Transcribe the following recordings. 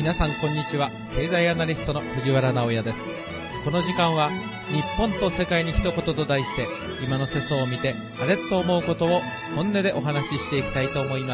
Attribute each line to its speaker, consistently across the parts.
Speaker 1: 皆さんこんにちは。経済アナリストの藤原直也です。この時間は日本と世界に一言と題して、今の世相を見てあれと思うことを本音でお話ししていきたいと思います。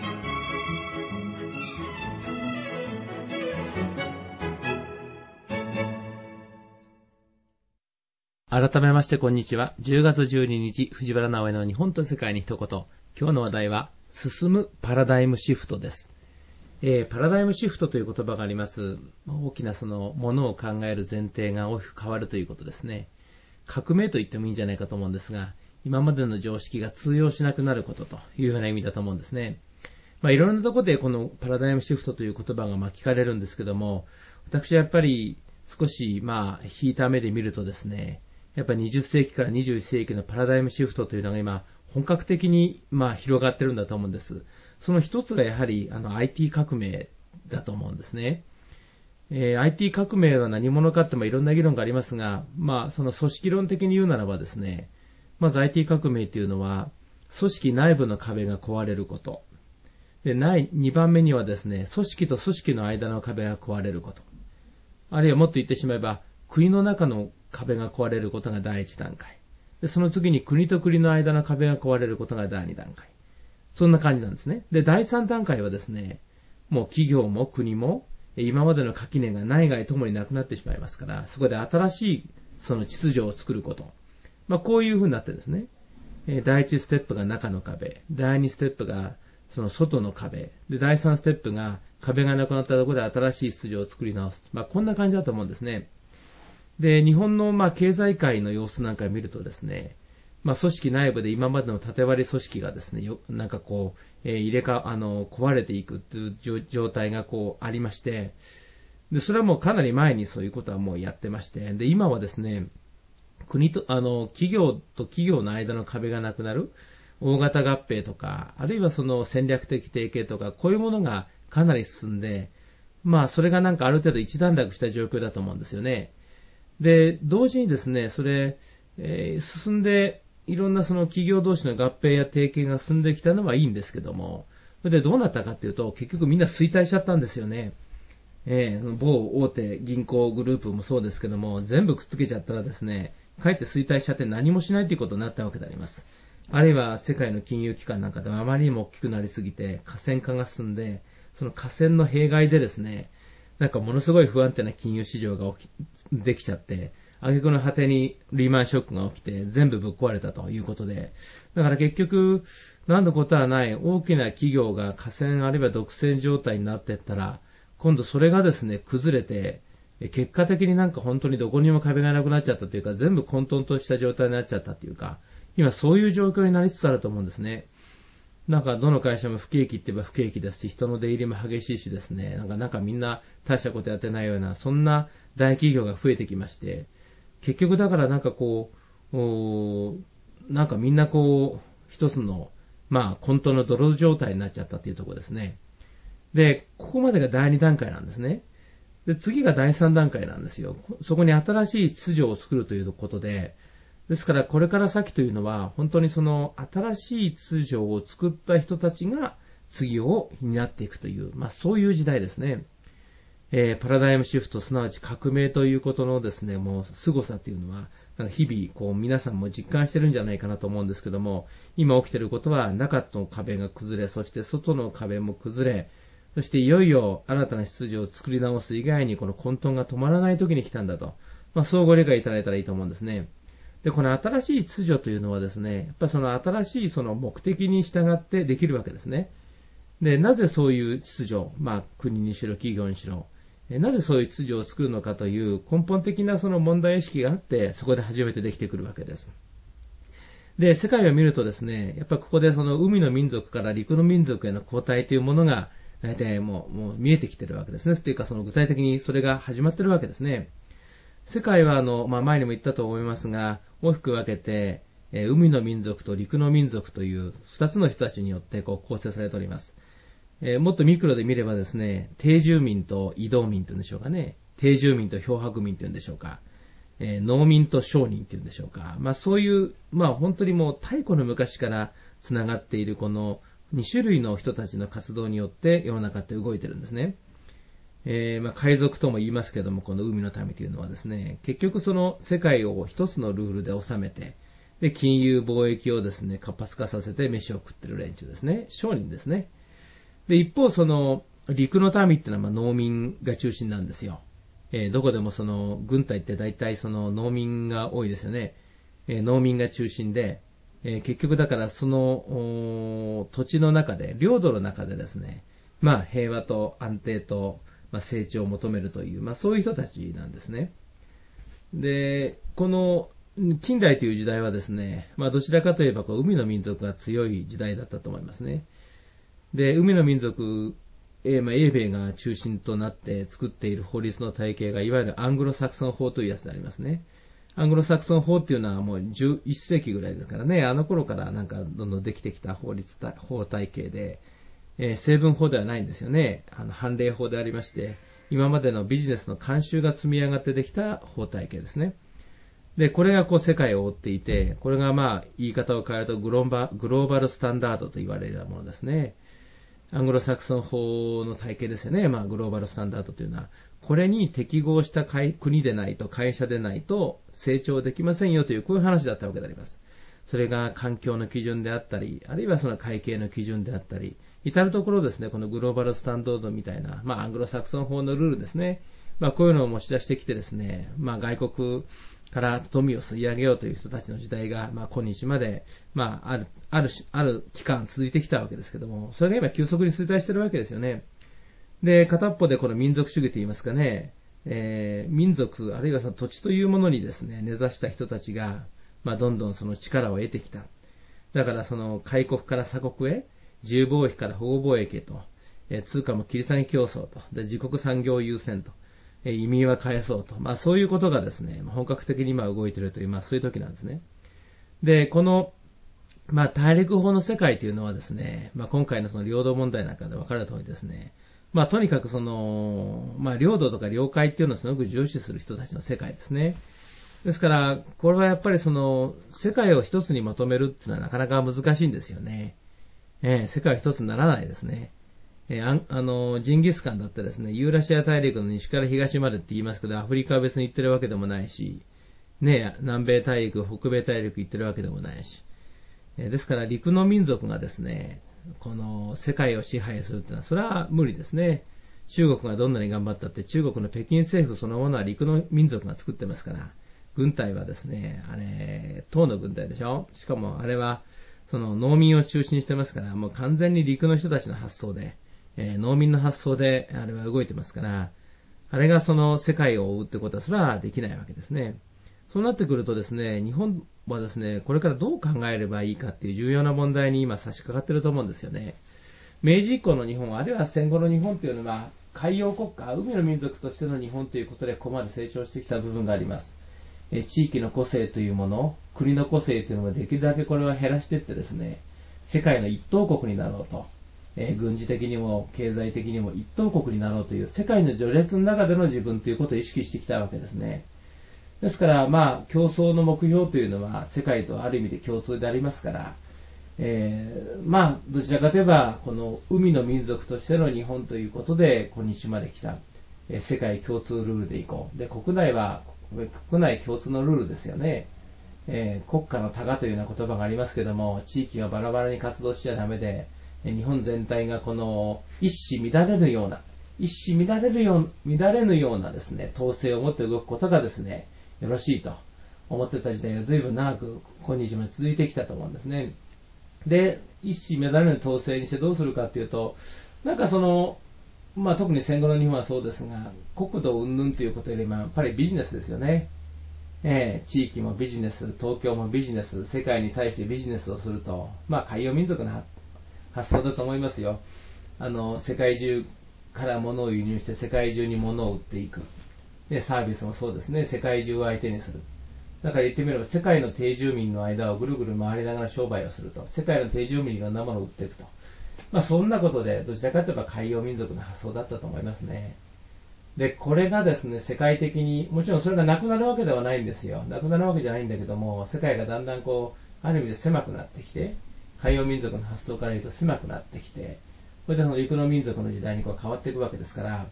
Speaker 2: 改めましてこんにちは。10月12日、藤原直也の日本と世界に一言。今日の話題は進むパラダイムシフトです。パラダイムシフトという言葉があります。大きなそのものを考える前提が大きく変わるということですね。革命と言ってもいいんじゃないかと思うんですが、今までの常識が通用しなくなることというような意味だと思うんですね。いろんなところでこのパラダイムシフトという言葉が聞かれるんですけども、私はやっぱり少し引いた目で見るとですね、やっぱり20世紀から21世紀のパラダイムシフトというのが今本格的に広がってるんだと思うんです。その一つがやはりIT 革命だと思うんですね。IT 革命は何者かっていろんな議論がありますが、その組織論的に言うならばですね、まず IT 革命というのは組織内部の壁が壊れること。で、2番目にはですね、組織と組織の間の壁が壊れること。あるいはもっと言ってしまえば、国の中の壁が壊れることが第一段階。で、その次に国と国の間の壁が壊れることが第二段階。そんな感じなんですね。で、第三段階はですね、もう企業も国も今までの垣根が内外ともになくなってしまいますから、そこで新しいその秩序を作ること。こういう風になってですね、第一ステップが中の壁、第二ステップがその外の壁、で、第三ステップが壁がなくなったところで新しい秩序を作り直す。こんな感じだと思うんですね。で、日本の経済界の様子なんかを見るとですね、組織内部で今までの縦割り組織がですね、壊れていくという状態がありまして、で、それはもうかなり前にそういうことはもうやってまして、で、今はですね、企業と企業の間の壁がなくなる、大型合併とか、あるいはその戦略的提携とか、こういうものがかなり進んで、それがある程度一段落した状況だと思うんですよね。で、同時にですね、進んで、いろんなその企業同士の合併や提携が進んできたのはいいんですけども、それでどうなったかというと、結局みんな衰退しちゃったんですよね。某大手銀行グループもそうですけども、全部くっつけちゃったらですね、かえって衰退しちゃって何もしないということになったわけであります。あるいは世界の金融機関なんかではあまりにも大きくなりすぎて、河川化が進んで、その河川の弊害でですね、ものすごい不安定な金融市場ができちゃって、挙句の果てにリーマンショックが起きて全部ぶっ壊れたということで、だから結局何のことはない大きな企業が寡占あるいは独占状態になっていったら、今度それがですね崩れて、結果的に本当にどこにも壁がなくなっちゃったというか、全部混沌とした状態になっちゃったというか、今そういう状況になりつつあると思うんですね。どの会社も不景気って言えば不景気ですし、人の出入りも激しいしですね、みんな大したことやってないような、そんな大企業が増えてきまして、結局だからみんな一つの混沌の泥状態になっちゃったというところですね。で、ここまでが第2段階なんですね。で、次が第3段階なんですよ。そこに新しい秩序を作るということで、ですからこれから先というのは本当にその新しい秩序を作った人たちが次を担っていくという、そういう時代ですね。パラダイムシフト、すなわち革命ということのですね、もう凄さというのは、日々皆さんも実感してるんじゃないかなと思うんですけども、今起きていることは中の壁が崩れ、そして外の壁も崩れ、そしていよいよ新たな秩序を作り直す以外にこの混沌が止まらない時に来たんだと、そうご理解いただいたらいいと思うんですね。で、この新しい秩序というのはですね、やっぱりその新しいその目的に従ってできるわけですね。で、なぜそういう秩序、国にしろ企業にしろ、なぜそういう秩序を作るのかという根本的なその問題意識があって、そこで初めてできてくるわけです。で、世界を見るとですね、やっぱりここでその海の民族から陸の民族への交代というものが、大体もう見えてきてるわけですね。というか、その具体的にそれが始まってるわけですね。世界は前にも言ったと思いますが、大きく分けて、海の民族と陸の民族という二つの人たちによって構成されております。もっとミクロで見ればですね、定住民と移動民というんでしょうかね。定住民と漂白民というんでしょうか。農民と商人というんでしょうか。そういう、本当にもう太古の昔からつながっているこの2種類の人たちの活動によって世の中って動いてるんですね。 海賊とも言いますけども、この海の民というのはですね、結局その世界を一つのルールで収めて、で、金融貿易をですね、活発化させて飯を食ってる連中ですね。商人ですね。で、一方その、陸の民っていうのは農民が中心なんですよ。どこでもその、軍隊って大体その農民が多いですよね。農民が中心で、結局だからその、土地の中で、領土の中でですね、平和と安定と、成長を求めるという、そういう人たちなんですね。で、この近代という時代はですね、どちらかといえばこう海の民族が強い時代だったと思いますね。で、海の民族、英米が中心となって作っている法律の体系がいわゆるアングロサクソン法というやつでありますね。アングロサクソン法っていうのはもう11世紀ぐらいですからね、あの頃からなんかどんどんできてきた法体系で、成文法ではないんですよね。判例法でありまして、今までのビジネスの慣習が積み上がってできた法体系ですね。で、これがこう世界を覆っていて、これが言い方を変えるとグローバルスタンダードと言われるようなものですね。アングロサクソン法の体系ですよね。グローバルスタンダードというのは、これに適合した国でないと、会社でないと成長できませんよという、こういう話だったわけであります。それが環境の基準であったり、あるいはその会計の基準であったり、至るところですね、このグローバルスタンダードみたいな、アングロサクソン法のルールですね。こういうのを持ち出してきてですね、外国から富を吸い上げようという人たちの時代が、今日まで、ある期間続いてきたわけですけども、それが今急速に衰退しているわけですよね。で、片っぽでこの民族主義といいますかね、民族、あるいはその土地というものにですね、根ざした人たちが、どんどんその力を得てきた。だからその開国から鎖国へ、自由貿易から保護貿易へと、通貨も切り下げ競争と、で自国産業優先と、移民は返そうと、そういうことがですね、本格的に今動いているという、そういう時なんですね。で、この、大陸法の世界というのはですね、今回のその領土問題なんかで分かる通りですね、とにかくその、領土とか領海っていうのをすごく重視する人たちの世界ですね。ですから、これはやっぱりその、世界を一つにまとめるっていうのはなかなか難しいんですよね。世界は一つにならないですね。ジンギスカンだってですね、ユーラシア大陸の西から東までって言いますけど、アフリカは別に行ってるわけでもないし、南米大陸、北米大陸行ってるわけでもないし。ですから、陸の民族がですね、この世界を支配するっていうのは、それは無理ですね。中国がどんなに頑張ったって、中国の北京政府そのものは陸の民族が作ってますから、軍隊はですね、唐の軍隊でしょ。しかもあれは、その農民を中心にしてますから、もう完全に陸の人たちの発想で、農民の発想であれは動いてますから、あれがその世界を追うってことはそれはできないわけですね。そうなってくるとですね、日本はですね、これからどう考えればいいかっていう重要な問題に今差し掛かっていると思うんですよね。明治以降の日本、あるいは戦後の日本っていうのは、海洋国家、海の民族としての日本ということでここまで成長してきた部分があります。地域の個性というもの、国の個性というのもできるだけこれは減らしていってですね、世界の一等国になろうと、軍事的にも経済的にも一等国になろうという世界の序列の中での自分ということを意識してきたわけですね。ですから競争の目標というのは世界とある意味で共通でありますから、どちらかといえばこの海の民族としての日本ということで今日まで来た、世界共通ルールでいこう。で、国内は国内共通のルールですよね。国家の多がというような言葉がありますけども、地域がバラバラに活動しちゃダメで、日本全体がこの一糸乱れぬようなですね、統制を持って動くことがですね、よろしいと思ってた時代が随分長く今日まで続いてきたと思うんですね。で、一糸乱れぬ統制にしてどうするかというと、特に戦後の日本はそうですが、国土云々ということよりもやっぱりビジネスですよね。地域もビジネス、東京もビジネス、世界に対してビジネスをすると、海洋民族の発想だと思いますよ。世界中から物を輸入して世界中に物を売っていく。サービスもそうですね。世界中を相手にする。だから言ってみれば世界の定住民の間をぐるぐる回りながら商売をすると。世界の定住民にいろんなものを売っていくと。そんなことでどちらかといえば海洋民族の発想だったと思いますね。で、これがですね、世界的に、もちろんそれがなくなるわけではないんですよ。なくなるわけじゃないんだけども、世界がだんだんある意味で狭くなってきて、海洋民族の発想から言うと狭くなってきて、それでその陸の民族の時代に変わっていくわけですから、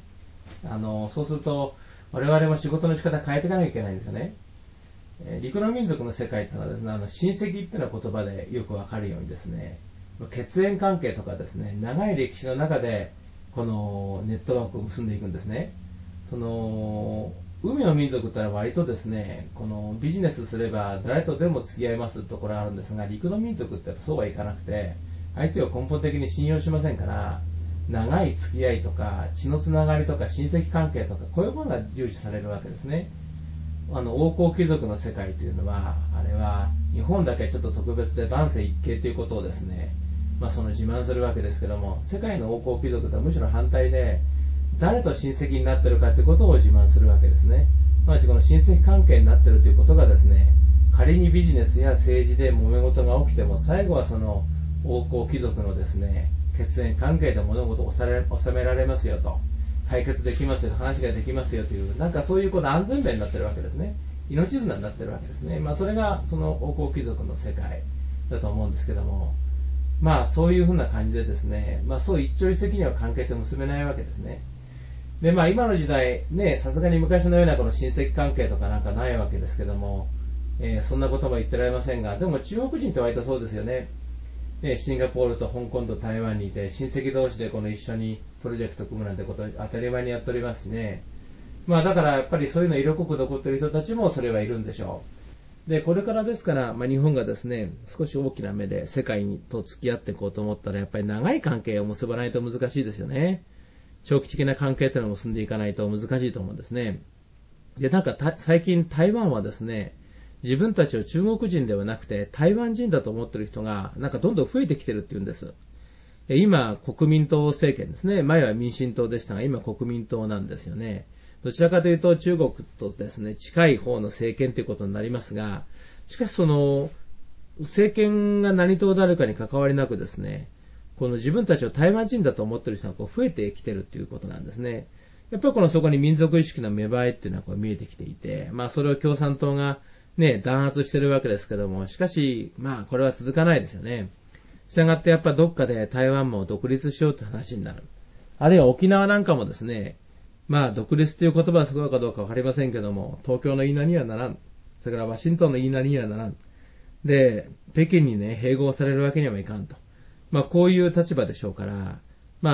Speaker 2: そうすると、我々も仕事の仕方変えていかなきゃいけないんですよね。陸の民族の世界っていうのはですね、親戚っていうの言葉でよくわかるようにですね、血縁関係とかですね、長い歴史の中で、このネットワークを結んでいくんですね。海の民族ってのは割とですね、このビジネスすれば誰とでも付き合いますところがあるんですが、陸の民族ってそうはいかなくて、相手を根本的に信用しませんから、長い付き合いとか血のつながりとか親戚関係とか、こういうものが重視されるわけですね。王侯貴族の世界というのは、あれは日本だけちょっと特別で万世一系ということをですね、その自慢するわけですけども、世界の王侯貴族とはむしろ反対で、誰と親戚になっているかということを自慢するわけですね。この親戚関係になっているということがですね、仮にビジネスや政治で揉め事が起きても、最後はその王侯貴族のですね、血縁関係で物事を収められますよと、解決できますよ、話ができますよという、なんかそういう安全弁になっているわけですね。命綱になっているわけですね。それがその王侯貴族の世界だと思うんですけども、そういうふうな感じでですね、そう一朝一夕には関係って結べないわけですね。で、今の時代ね、さすがに昔のようなこの親戚関係とかなんかないわけですけども、そんなことも言ってられませんが、でも中国人って割とそうですよね。シンガポールと香港と台湾にいて、親戚同士で一緒にプロジェクト組むなんてこと当たり前にやっておりますしね。だからやっぱりそういうの色濃く残っている人たちもそれはいるんでしょう。で、これからですから、日本がですね、少し大きな目で世界と付き合っていこうと思ったら、やっぱり長い関係を結ばないと難しいですよね。長期的な関係というのを結んでいかないと難しいと思うんですね。で、最近台湾はですね、自分たちを中国人ではなくて台湾人だと思っている人がどんどん増えてきてるっていうんです。今、国民党政権ですね。前は民進党でしたが、今国民党なんですよね。どちらかというと中国とですね、近い方の政権ということになりますが、しかしその、政権が何党であるかに関わりなくですね、この自分たちを台湾人だと思っている人が増えてきてるっていうことなんですね。やっぱりそこに民族意識の芽生えっていうのは見えてきていて、それを共産党がね、弾圧してるわけですけども、しかし、これは続かないですよね。したがってやっぱどっかで台湾も独立しようって話になる。あるいは沖縄なんかもですね、独立という言葉はすごいかどうかわかりませんけども、東京の言いなりにはならん。それからワシントンの言いなりにはならん。で、北京にね、併合されるわけにはいかんと。こういう立場でしょうから、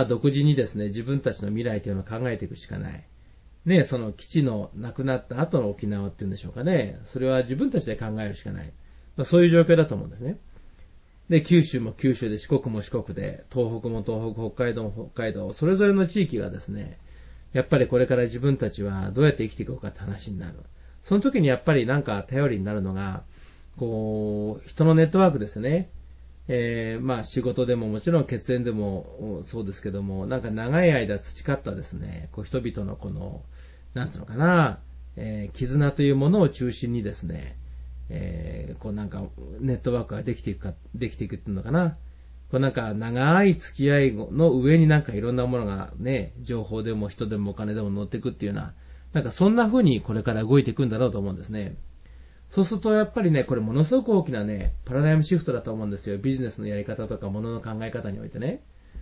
Speaker 2: 独自にですね、自分たちの未来というのを考えていくしかない。ね、その基地の亡くなった後の沖縄っていうんでしょうかね。それは自分たちで考えるしかない。そういう状況だと思うんですね。で、九州も九州で、四国も四国で、東北も東北、北海道も北海道、それぞれの地域がですね、やっぱりこれから自分たちはどうやって生きていこうかって話になる。その時にやっぱり頼りになるのが、人のネットワークですね。仕事でももちろん血縁でもそうですけども、長い間培ったですね、人々のなんていうのかな、絆というものを中心にですね、ネットワークができていくっていうのかな。長い付き合いの上にいろんなものがね、情報でも人でもお金でも乗っていくっていうような、そんな風にこれから動いていくんだろうと思うんですね。そうするとやっぱりね、これものすごく大きなね、パラダイムシフトだと思うんですよ。ビジネスのやり方とか物の考え方においてね。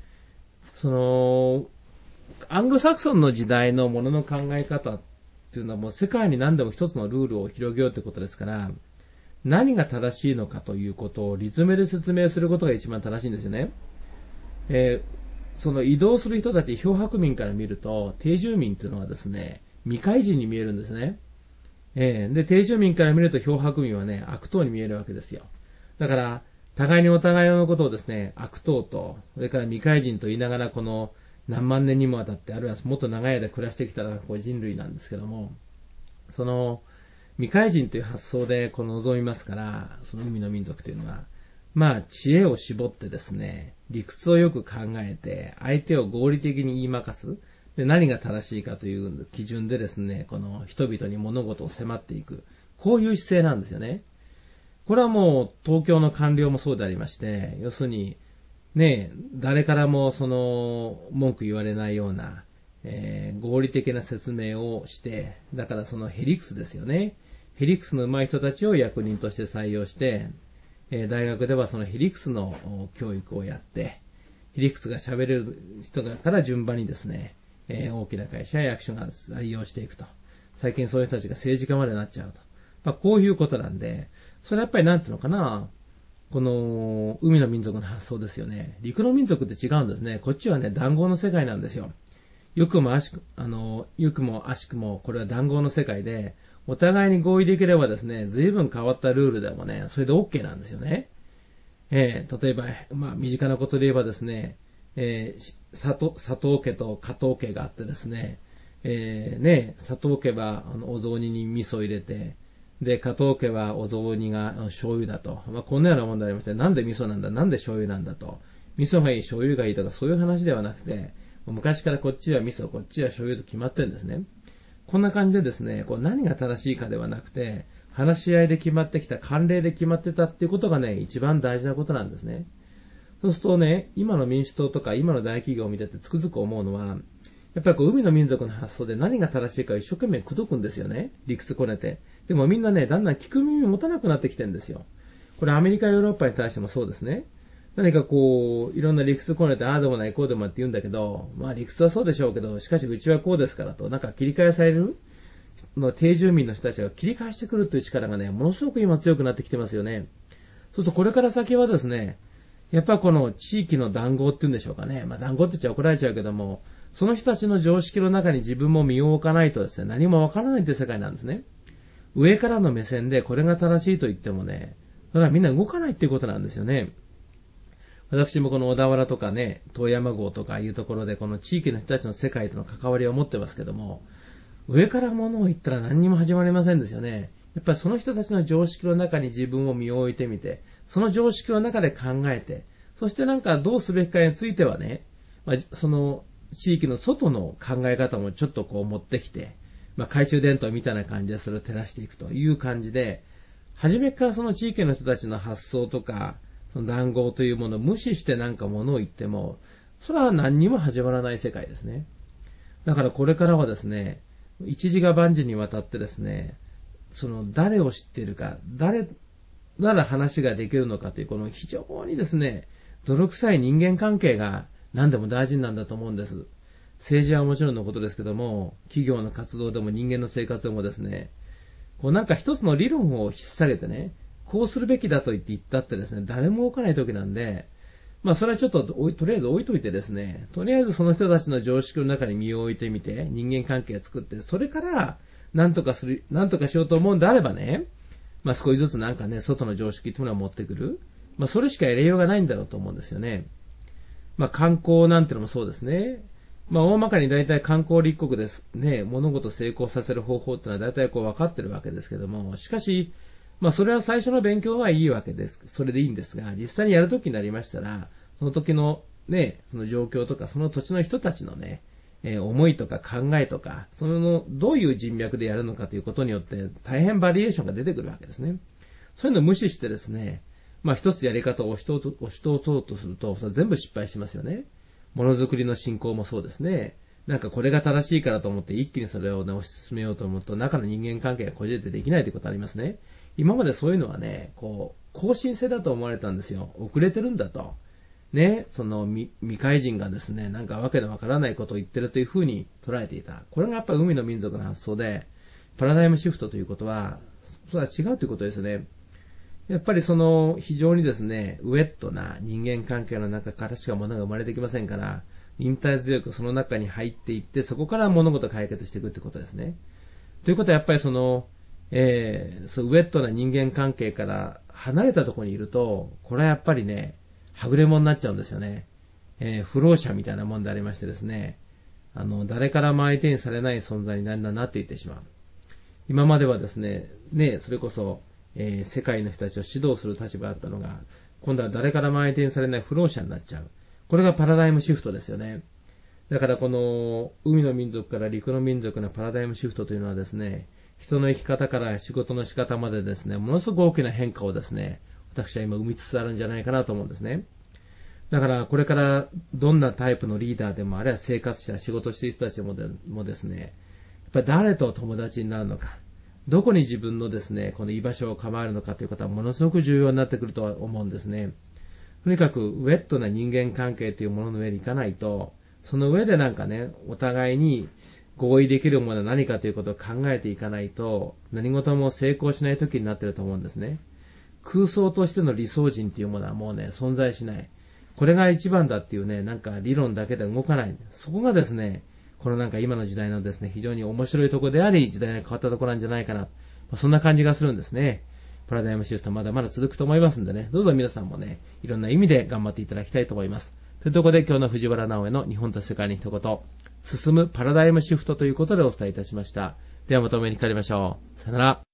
Speaker 2: アングロサクソンの時代の物の考え方っていうのはもう世界に何でも一つのルールを広げようということですから、何が正しいのかということを理詰めで説明することが一番正しいんですよね。その移動する人たち、漂白民から見ると、定住民というのはですね、未開人に見えるんですね。で、定住民から見ると漂白民はね、悪党に見えるわけですよ。だから、互いにお互いのことをですね、悪党と、それから未開人と言いながら、何万年にもわたって、あるいはもっと長い間暮らしてきた人類なんですけども、未開人という発想で臨みますから、その海の民族というのは、知恵を絞ってですね、理屈をよく考えて、相手を合理的に言いまかす。で、何が正しいかという基準でですね、人々に物事を迫っていく。こういう姿勢なんですよね。これはもう東京の官僚もそうでありまして、要するに、ね、誰からも文句言われないような、合理的な説明をして、だからヘリクスですよね。ヘリクスの上手い人たちを役人として採用して、大学ではそのヘリクスの教育をやって、ヘリクスが喋れる人から順番にですね、 大きな会社や役所が採用していくと。最近そういう人たちが政治家までなっちゃうと。こういうことなんで、それはやっぱりなんていうのかな、この海の民族の発想ですよね。陸の民族って違うんですね。こっちはね、談合の世界なんですよ。良くも悪しくもこれは談合の世界で、お互いに合意できればですね、随分変わったルールでもね、それで OK なんですよね。例えば、身近なことで言えばですね、佐藤家と加藤家があってですね、佐藤家はお雑煮に味噌を入れて、で、加藤家はお雑煮が醤油だと。こんなような問題ありまして、なんで味噌なんだ、なんで醤油なんだと。味噌がいい、醤油がいいとか、そういう話ではなくて、昔からこっちは味噌、こっちは醤油と決まってるんですね。こんな感じでですね、何が正しいかではなくて、話し合いで決まってきた、慣例で決まってたっていうことがね、一番大事なことなんですね。そうするとね、今の民主党とか今の大企業を見ててつくづく思うのは、やっぱり海の民族の発想で何が正しいかを一生懸命口説くんですよね。理屈こねて。でもみんなね、だんだん聞く耳を持たなくなってきてるんですよ。これアメリカ、ヨーロッパに対してもそうですね。何かいろんな理屈こねて、ああでもない、こうでもないって言うんだけど、理屈はそうでしょうけど、しかしうちはこうですからと、切り替えされる定住民の人たちが切り返してくるという力がね、ものすごく今強くなってきてますよね。そうするとこれから先はですね、やっぱこの地域の談合っていうんでしょうかね。談合って言っちゃ怒られちゃうけども、その人たちの常識の中に自分も身を置かないとですね、何もわからないという世界なんですね。上からの目線でこれが正しいと言ってもね、それはみんな動かないっていうことなんですよね。私もこの小田原とかね、遠山郷とかいうところでこの地域の人たちの世界との関わりを持ってますけども、上から物を言ったら何にも始まりませんですよね。やっぱりその人たちの常識の中に自分を身を置いてみて、その常識の中で考えて、そしてどうすべきかについてはね、その地域の外の考え方もちょっと持ってきて、懐中電灯みたいな感じでそれを照らしていくという感じで、初めからその地域の人たちの発想とか、その談合というものを無視して物を言っても、それは何にも始まらない世界ですね。だからこれからはですね、一時が万事にわたってですね、その誰を知っているか、誰なら話ができるのかというこの非常にですね、泥臭い人間関係が何でも大事なんだと思うんです。政治はもちろんのことですけども、企業の活動でも人間の生活でもですね、一つの理論を引っ提げてね、こうするべきだと言ったってですね、誰も動かない時なんで、それはちょっととりあえず置いといてですね、とりあえずその人たちの常識の中に身を置いてみて、人間関係を作って、それから何とかしようと思うんであればね、少しずつ外の常識というのを持ってくる。それしかやりようがないんだろうと思うんですよね。観光なんてのもそうですね。大まかに大体観光立国ですね、物事を成功させる方法ってのは大体分かってるわけですけども、しかし、それは最初の勉強はいいわけです。それでいいんですが、実際にやるときになりましたら、その時のね、その状況とか、その土地の人たちのね、思いとか考えとか、どういう人脈でやるのかということによって大変バリエーションが出てくるわけですね。そういうのを無視してですね、一つやり方を押し通そうとすると、それ全部失敗しますよね。ものづくりの進行もそうですね。これが正しいからと思って一気にそれをね、推し進めようと思うと、中の人間関係がこじれてできないということがありますね。今までそういうのはね、更新性だと思われたんですよ。遅れてるんだと。ね、その未開人がですね、わけのわからないことを言ってるというふうに捉えていた。これがやっぱり海の民族の発想で、パラダイムシフトということは、それは違うということですね。やっぱり非常にですね、ウェットな人間関係の中からしか物が生まれてきませんから、忍耐強くその中に入っていって、そこから物事を解決していくということですね。ということはやっぱりウェットな人間関係から離れたところにいると、これはやっぱりね、はぐれ者になっちゃうんですよね。不老者みたいなもんでありましてですね、誰からも相手にされない存在にだんだんなっていってしまう。今まではですね、それこそ、世界の人たちを指導する立場だったのが、今度は誰からも相手にされない不老者になっちゃう。これがパラダイムシフトですよね。だからこの海の民族から陸の民族のパラダイムシフトというのはですね、人の生き方から仕事の仕方までですね、ものすごく大きな変化をですね、私は今生みつつあるんじゃないかなと思うんですね。だからこれからどんなタイプのリーダーでも、あるいは生活者、仕事している人たちもですね、やっぱり誰と友達になるのか、どこに自分のですね、この居場所を構えるのかということはものすごく重要になってくるとは思うんですね。とにかくウェットな人間関係というものの上に行かないと、 その上でなんかね、お互いに合意できるものは何かということを考えていかないと、何事も成功しない時になってると思うんですね。空想としての理想人っていうものはもうね、存在しない。これが一番だっていうね、なんか理論だけで動かない。そこがですね、このなんか今の時代のですね、非常に面白いところであり、時代が変わったところなんじゃないかな。そんな感じがするんですね。パラダイムシフトまだまだ続くと思いますんでね、どうぞ皆さんもね、いろんな意味で頑張っていただきたいと思います。というところで今日の藤原直江の日本と世界に一言、進むパラダイムシフトということでお伝えいたしました。ではまたお目にかかりましょう。さよなら。